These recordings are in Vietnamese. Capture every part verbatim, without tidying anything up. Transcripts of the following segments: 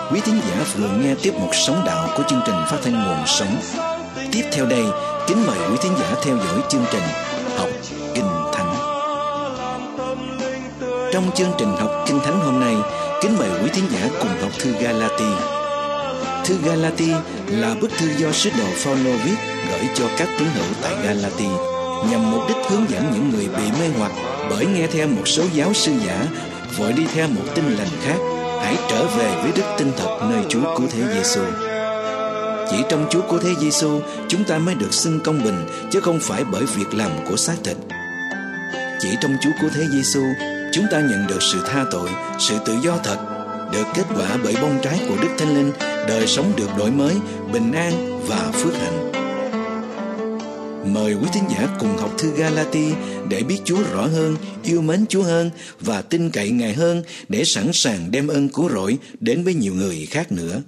Quý thính giả vừa nghe tiếp mục Sống Đạo của chương trình phát thanh Nguồn Sống. Tiếp theo đây, kính mời quý thính giả theo dõi chương trình Học Kinh Thánh. Trong chương trình Học Kinh Thánh hôm nay, kính mời quý thính giả cùng học thư Ga-la-ti. Thư Ga-la-ti là bức thư do sứ đồ Phao-lô viết gửi cho các tín hữu tại Ga-la-ti, nhằm mục đích hướng dẫn những người bị mê hoặc bởi nghe theo một số giáo sư giả, vội đi theo một tin lành khác. Hãy trở về với đức tin thật nơi Chúa Cứu Thế Giêsu. Chỉ trong Chúa Cứu Thế Giêsu, chúng ta mới được xưng công bình, chứ không phải bởi việc làm của xác thịt. Chỉ trong Chúa Cứu Thế Giêsu, chúng ta nhận được sự tha tội, sự tự do thật, được kết quả bởi bông trái của Đức Thánh Linh, đời sống được đổi mới, bình an và phước hạnh. Mời quý thính giả cùng học thư Ga-la-ti để biết Chúa rõ hơn, yêu mến Chúa hơn và tin cậy Ngài hơn, để sẵn sàng đem ơn cứu rỗi đến với nhiều người khác nữa.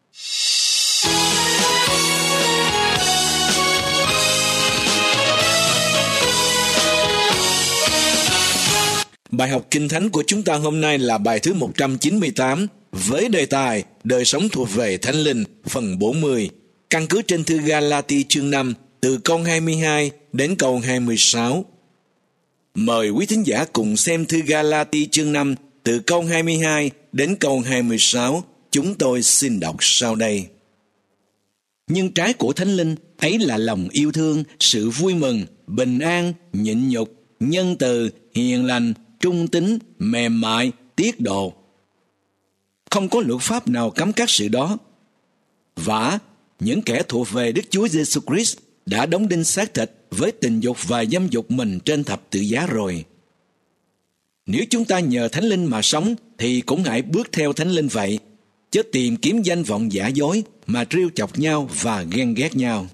Bài học Kinh Thánh của chúng ta hôm nay là bài thứ một trăm chín mươi tám với đề tài Đời sống thuộc về Thánh Linh, phần bốn mươi, căn cứ trên thư Ga-la-ti chương năm, từ câu hai mươi hai đến câu hai mươi sáu. Mời quý thính giả cùng xem thư Ga-la-ti chương năm, từ câu hai mươi hai đến câu hai mươi sáu. Chúng tôi xin đọc sau đây. Nhưng trái của Thánh Linh ấy là lòng yêu thương, sự vui mừng, bình an, nhịn nhục, nhân từ, hiền lành, trung tín, mềm mại, tiết độ. Không có luật pháp nào cấm các sự đó. Vả, những kẻ thuộc về Đức Chúa Giêsu Christ đã đóng đinh xác thịt với tình dục và dâm dục mình trên thập tự giá rồi. Nếu chúng ta nhờ Thánh Linh mà sống, thì cũng hãy bước theo Thánh Linh vậy, chứ tìm kiếm danh vọng giả dối mà trêu chọc nhau và ghen ghét nhau.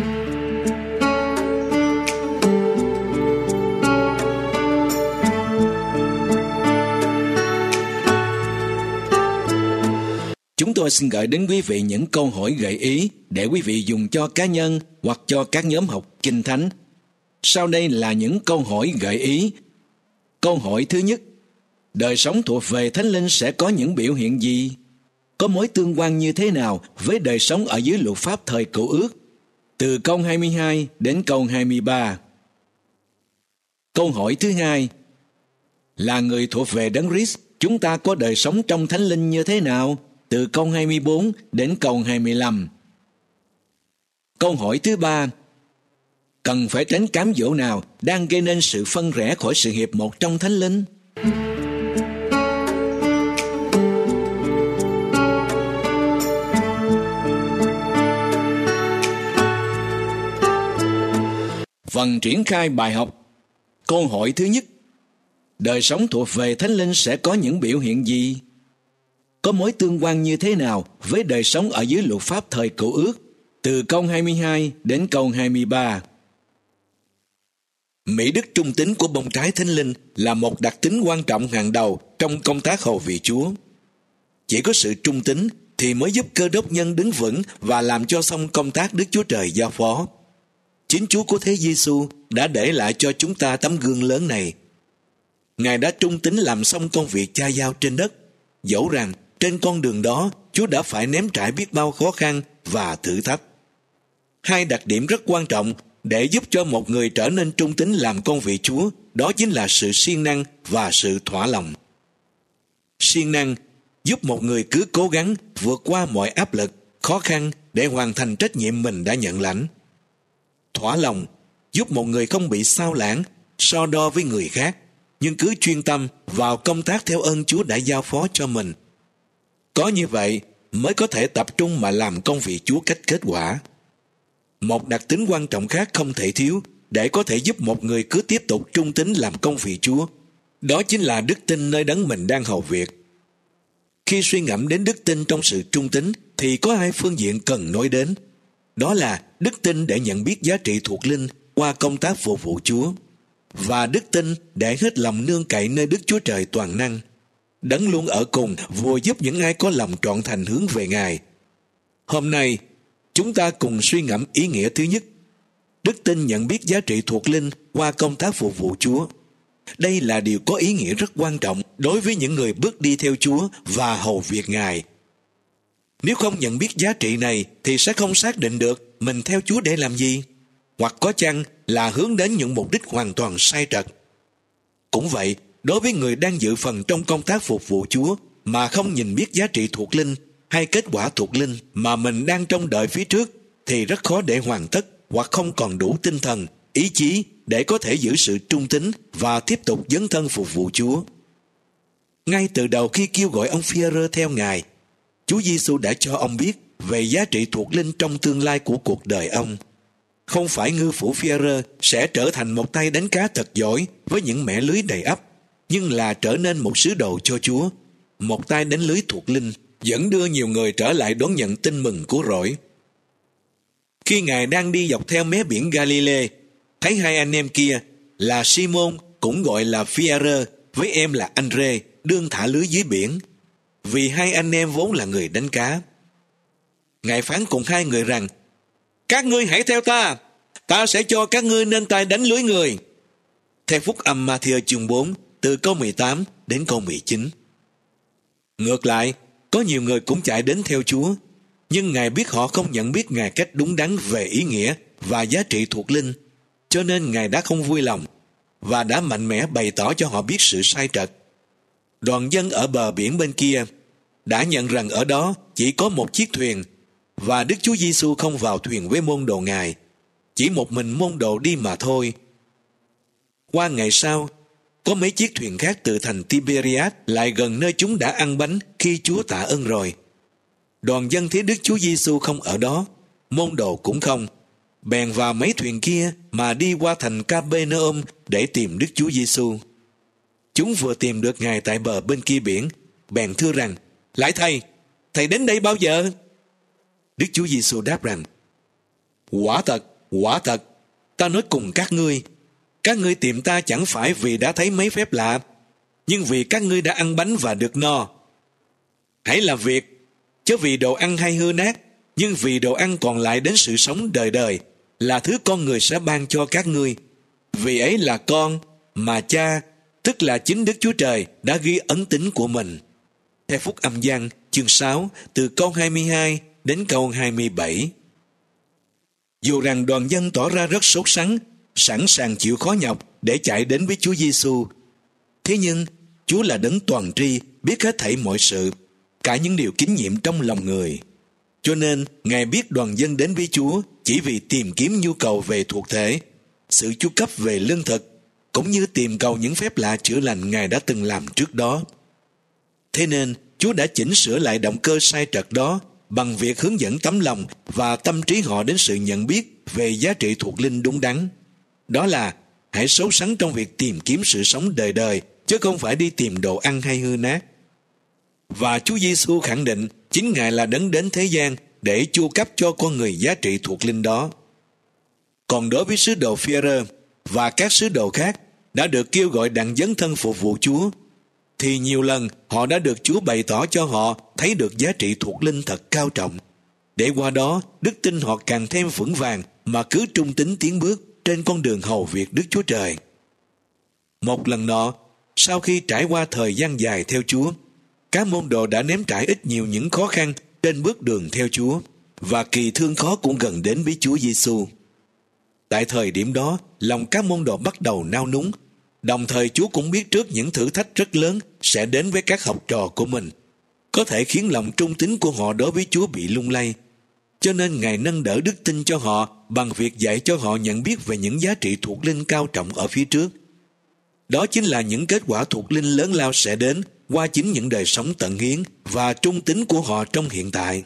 Chúng tôi xin gửi đến quý vị những câu hỏi gợi ý để quý vị dùng cho cá nhân hoặc cho các nhóm học Kinh Thánh. Sau đây là những câu hỏi gợi ý. Câu hỏi thứ nhất: đời sống thuộc về Thánh Linh sẽ có những biểu hiện gì? Có mối tương quan như thế nào với đời sống ở dưới luật pháp thời Cựu Ước? Từ câu hai mươi hai đến câu hai mươi ba. Câu hỏi thứ hai: là người thuộc về Đấng Christ, chúng ta có đời sống trong Thánh Linh như thế nào? Từ câu hai mươi bốn đến câu hai mươi lăm. Câu hỏi thứ ba: cần phải tránh cám dỗ nào đang gây nên sự phân rẽ khỏi sự hiệp một trong Thánh Linh? Phần triển khai bài học. Câu hỏi thứ nhất: đời sống thuộc về Thánh Linh sẽ có những biểu hiện gì? Có mối tương quan như thế nào với đời sống ở dưới luật pháp thời Cựu Ước? Từ câu hai mươi hai đến câu hai mươi ba. Mỹ đức trung tín của bông trái Thánh Linh là một đặc tính quan trọng hàng đầu trong công tác hầu việc Chúa. Chỉ có sự trung tín thì mới giúp Cơ Đốc nhân đứng vững và làm cho xong công tác Đức Chúa Trời giao phó. Chính Chúa Cứu Thế Giêsu đã để lại cho chúng ta tấm gương lớn này. Ngài đã trung tín làm xong công việc cha giao trên đất, dẫu rằng trên con đường đó Chúa đã phải nếm trải biết bao khó khăn và thử thách. Hai đặc điểm rất quan trọng để giúp cho một người trở nên trung tín làm công việc Chúa, đó chính là sự siêng năng và sự thỏa lòng. Siêng năng giúp một người cứ cố gắng vượt qua mọi áp lực, khó khăn để hoàn thành trách nhiệm mình đã nhận lãnh. Thỏa lòng giúp một người không bị xao lãng, so đo với người khác, nhưng cứ chuyên tâm vào công tác theo ơn Chúa đã giao phó cho mình. Có như vậy mới có thể tập trung mà làm công việc Chúa cách kết quả. Một đặc tính quan trọng khác không thể thiếu để có thể giúp một người cứ tiếp tục trung tín làm công việc Chúa, đó chính là đức tin nơi đấng mình đang hầu việc. Khi suy ngẫm đến đức tin trong sự trung tín thì có hai phương diện cần nói đến. Đó là đức tin để nhận biết giá trị thuộc linh qua công tác phục vụ Chúa, và đức tin để hết lòng nương cậy nơi Đức Chúa Trời toàn năng, đấng luôn ở cùng vừa giúp những ai có lòng trọn thành hướng về Ngài. Hôm nay chúng ta cùng suy ngẫm ý nghĩa thứ nhất: đức tin nhận biết giá trị thuộc linh qua công tác phục vụ Chúa. Đây là điều có ý nghĩa rất quan trọng đối với những người bước đi theo Chúa và hầu việc Ngài. Nếu không nhận biết giá trị này thì sẽ không xác định được mình theo Chúa để làm gì, hoặc có chăng là hướng đến những mục đích hoàn toàn sai trật. Cũng vậy, đối với người đang dự phần trong công tác phục vụ Chúa mà không nhìn biết giá trị thuộc linh hay kết quả thuộc linh mà mình đang trông đợi phía trước, thì rất khó để hoàn tất hoặc không còn đủ tinh thần, ý chí để có thể giữ sự trung tín và tiếp tục dấn thân phục vụ Chúa. Ngay từ đầu khi kêu gọi ông Phi-e-rơ theo Ngài, Chúa Giêsu đã cho ông biết về giá trị thuộc linh trong tương lai của cuộc đời ông. Không phải ngư phủ Phi-e-rơ sẽ trở thành một tay đánh cá thật giỏi với những mẻ lưới đầy ắp, nhưng là trở nên một sứ đồ cho Chúa, một tay đánh lưới thuộc linh, dẫn đưa nhiều người trở lại đón nhận tin mừng cứu rỗi. Khi Ngài đang đi dọc theo mé biển Ga-li-lê, thấy hai anh em kia là Si-môn, cũng gọi là Phi-e-rơ, với em là Anh-rê, đương thả lưới dưới biển, vì hai anh em vốn là người đánh cá. Ngài phán cùng hai người rằng: các ngươi hãy theo ta, ta sẽ cho các ngươi nên tay đánh lưới người. Theo phúc âm Ma-thi-ơ chương bốn, từ câu mười tám đến câu mười chín. Ngược lại, có nhiều người cũng chạy đến theo Chúa, nhưng Ngài biết họ không nhận biết Ngài cách đúng đắn về ý nghĩa và giá trị thuộc linh, cho nên Ngài đã không vui lòng và đã mạnh mẽ bày tỏ cho họ biết sự sai trật. Đoàn dân ở bờ biển bên kia đã nhận rằng ở đó chỉ có một chiếc thuyền, và Đức Chúa Giêsu không vào thuyền với môn đồ Ngài, chỉ một mình môn đồ đi mà thôi. Qua ngày sau, có mấy chiếc thuyền khác từ thành Tiberias lại gần nơi chúng đã ăn bánh khi Chúa tạ ơn rồi. Đoàn dân thấy Đức Chúa Giêsu không ở đó, môn đồ cũng không, bèn vào mấy thuyền kia mà đi qua thành Ca-bê-nơ-ôm để tìm Đức Chúa Giêsu. Chúng vừa tìm được Ngài tại bờ bên kia biển, bèn thưa rằng: lạy thầy, thầy đến đây bao giờ? Đức Chúa Giêsu đáp rằng: quả thật, quả thật, ta nói cùng các ngươi, các ngươi tìm ta chẳng phải vì đã thấy mấy phép lạ, nhưng vì các ngươi đã ăn bánh và được no. Hãy làm việc, chớ vì đồ ăn hay hư nát, nhưng vì đồ ăn còn lại đến sự sống đời đời, là thứ con người sẽ ban cho các ngươi. Vì ấy là con mà Cha, tức là chính Đức Chúa Trời, đã ghi ấn tín của mình. Theo phúc âm Giăng chương sáu, từ câu hai mươi hai đến câu hai mươi bảy. Dù rằng đoàn dân tỏ ra rất sốt sắng, sẵn sàng chịu khó nhọc để chạy đến với Chúa Giêsu, thế nhưng Chúa là đấng toàn tri, biết hết thảy mọi sự, cả những điều kín nhiệm trong lòng người. Cho nên Ngài biết đoàn dân đến với Chúa chỉ vì tìm kiếm nhu cầu về thuộc thể, sự chu cấp về lương thực, cũng như tìm cầu những phép lạ chữa lành Ngài đã từng làm trước đó. Thế nên Chúa đã chỉnh sửa lại động cơ sai trật đó bằng việc hướng dẫn tấm lòng và tâm trí họ đến sự nhận biết về giá trị thuộc linh đúng đắn. Đó là hãy sốt sắng trong việc tìm kiếm sự sống đời đời, chứ không phải đi tìm đồ ăn hay hư nát. Và Chúa Giêsu khẳng định chính Ngài là đấng đến thế gian để chu cấp cho con người giá trị thuộc linh đó. Còn đối với sứ đồ Phi-e-rơ và các sứ đồ khác đã được kêu gọi đặng dấn thân phục vụ Chúa, thì nhiều lần họ đã được Chúa bày tỏ cho họ thấy được giá trị thuộc linh thật cao trọng, để qua đó đức tin họ càng thêm vững vàng mà cứ trung tín tiến bước trên con đường hầu việc Đức Chúa Trời. Một lần nọ, sau khi trải qua thời gian dài theo Chúa, các môn đồ đã nếm trải ít nhiều những khó khăn trên bước đường theo Chúa, và kỳ thương khó cũng gần đến với Chúa Giêsu. Tại thời điểm đó, lòng các môn đồ bắt đầu nao núng. Đồng thời Chúa cũng biết trước những thử thách rất lớn sẽ đến với các học trò của mình, có thể khiến lòng trung tín của họ đối với Chúa bị lung lay. Cho nên Ngài nâng đỡ đức tin cho họ bằng việc dạy cho họ nhận biết về những giá trị thuộc linh cao trọng ở phía trước. Đó chính là những kết quả thuộc linh lớn lao sẽ đến qua chính những đời sống tận hiến và trung tín của họ trong hiện tại.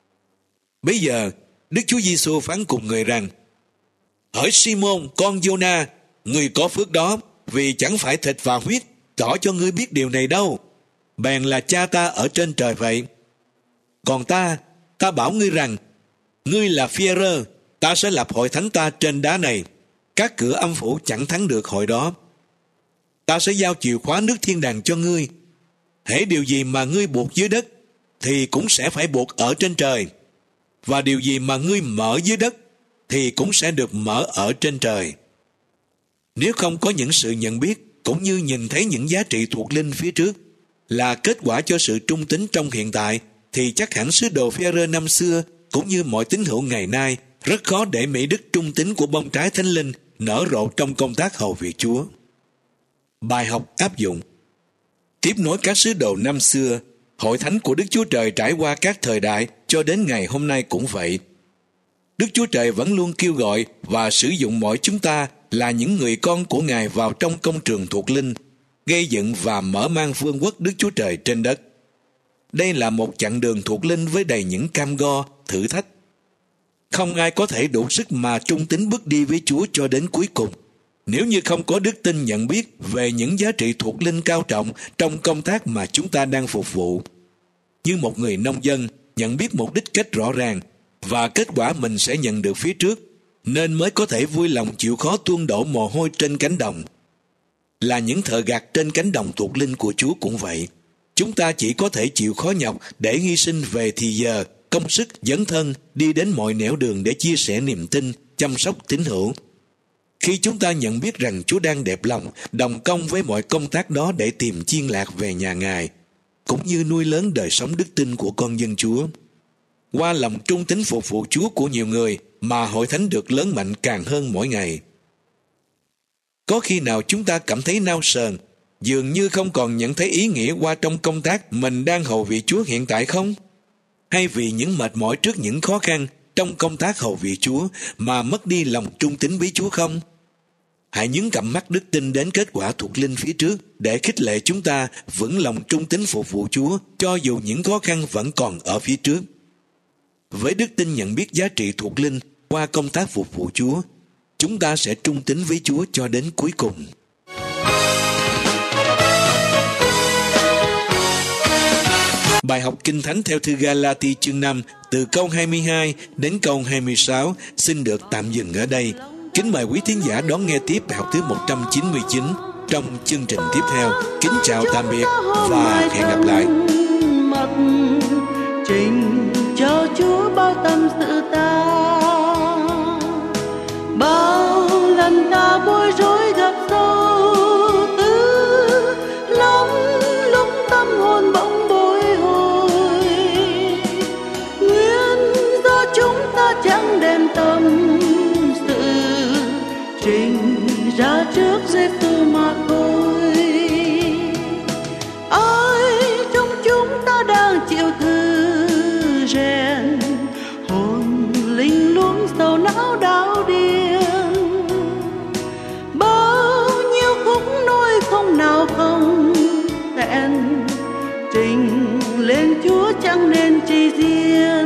Bây giờ, Đức Chúa Giêsu phán cùng người rằng: hỡi Si-môn con Giô-na, ngươi có phước đó, vì chẳng phải thịt và huyết tỏ cho ngươi biết điều này đâu, bèn là Cha ta ở trên trời vậy. Còn ta, ta bảo ngươi rằng, ngươi là Phi-e-rơ, ta sẽ lập hội thánh ta trên đá này, các cửa âm phủ chẳng thắng được hội đó. Ta sẽ giao chìa khóa nước thiên đàng cho ngươi. Hễ điều gì mà ngươi buộc dưới đất thì cũng sẽ phải buộc ở trên trời, và điều gì mà ngươi mở dưới đất thì cũng sẽ được mở ở trên trời. Nếu không có những sự nhận biết cũng như nhìn thấy những giá trị thuộc linh phía trước là kết quả cho sự trung tín trong hiện tại, thì chắc hẳn sứ đồ Phi-e-rơ năm xưa cũng như mọi tín hữu ngày nay rất khó để mỹ đức trung tín của bông trái Thánh Linh nở rộ trong công tác hầu việc Chúa. Bài học áp dụng. Tiếp nối các sứ đồ năm xưa, hội thánh của Đức Chúa Trời trải qua các thời đại cho đến ngày hôm nay cũng vậy. Đức Chúa Trời vẫn luôn kêu gọi và sử dụng mọi chúng ta là những người con của Ngài vào trong công trường thuộc linh, gây dựng và mở mang vương quốc Đức Chúa Trời trên đất. Đây là một chặng đường thuộc linh với đầy những cam go, thử thách. Không ai có thể đủ sức mà trung tín bước đi với Chúa cho đến cuối cùng, nếu như không có đức tin nhận biết về những giá trị thuộc linh cao trọng trong công tác mà chúng ta đang phục vụ. Như một người nông dân nhận biết mục đích cách rõ ràng và kết quả mình sẽ nhận được phía trước, nên mới có thể vui lòng chịu khó tuôn đổ mồ hôi trên cánh đồng. Là những thợ gặt trên cánh đồng thuộc linh của Chúa cũng vậy. Chúng ta chỉ có thể chịu khó nhọc để hy sinh về thì giờ, công sức, dấn thân, đi đến mọi nẻo đường để chia sẻ niềm tin, chăm sóc tín hữu. Khi chúng ta nhận biết rằng Chúa đang đẹp lòng, đồng công với mọi công tác đó để tìm chiên lạc về nhà Ngài, cũng như nuôi lớn đời sống đức tin của con dân Chúa. Qua lòng trung tín phục vụ Chúa của nhiều người mà hội thánh được lớn mạnh càng hơn mỗi ngày. Có khi nào chúng ta cảm thấy nao sờn, dường như không còn nhận thấy ý nghĩa qua trong công tác mình đang hầu vị Chúa hiện tại không? Hay vì những mệt mỏi trước những khó khăn trong công tác hầu vị Chúa mà mất đi lòng trung tín với Chúa không? Hãy nhướng cặp mắt đức tin đến kết quả thuộc linh phía trước để khích lệ chúng ta vững lòng trung tín phục vụ Chúa cho dù những khó khăn vẫn còn ở phía trước. Với đức tin nhận biết giá trị thuộc linh qua công tác phục vụ Chúa, chúng ta sẽ trung tín với Chúa cho đến cuối cùng. Bài học Kinh Thánh theo thư Ga-la-ti chương năm từ câu hai mươi hai đến câu hai mươi sáu xin được tạm dừng ở đây. Kính mời quý thính giả đón nghe tiếp bài học thứ một trăm chín mươi chín trong chương trình tiếp theo. Kính chào tạm biệt và hẹn gặp lại. Trình cho Chúa bao tâm sự ta, bao lần ta bối rối gặp sâu tư lắm, lúc tâm hồn bỗng bối hồi, nguyên do chúng ta chẳng đem tâm sự trình ra trước Giê-xu mà thôi. Ai trong chúng ta đang chịu thử rèn, hồn linh luống sầu não đau điên, bao nhiêu khúc nỗi không nào không tẹn, trình lên Chúa chẳng nên chi riêng.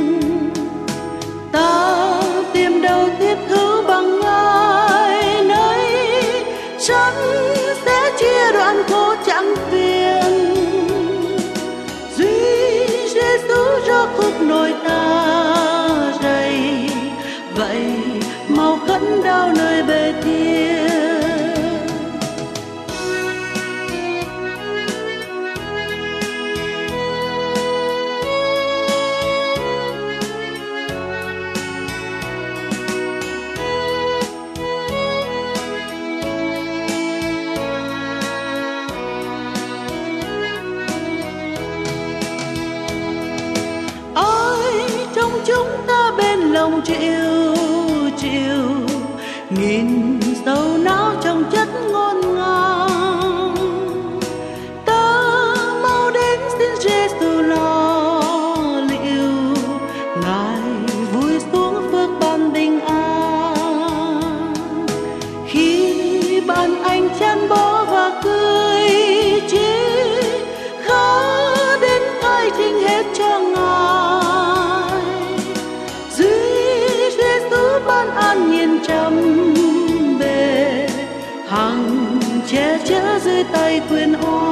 Ta tìm đâu thiết hữu bằng ai nấy, sẵn sẽ chia đoạn khổ chẳng phiền. Duy Giê-xu ra khúc nỗi ta rầy, vậy mau khấn đau nơi bề thiên. Chúng ta bên lòng chịu chịu nghìn sầu não trong chất ngôn ngang, ta mau đến xin Giê-xu lo liệu, Ngài vui xuống phước ban bình an. Khi bạn anh chăn bó và cười chia, khá đến khai trình hết cho Ngài. Ban an nhiên trầm bề, hằng che chở dưới tay quyền oai.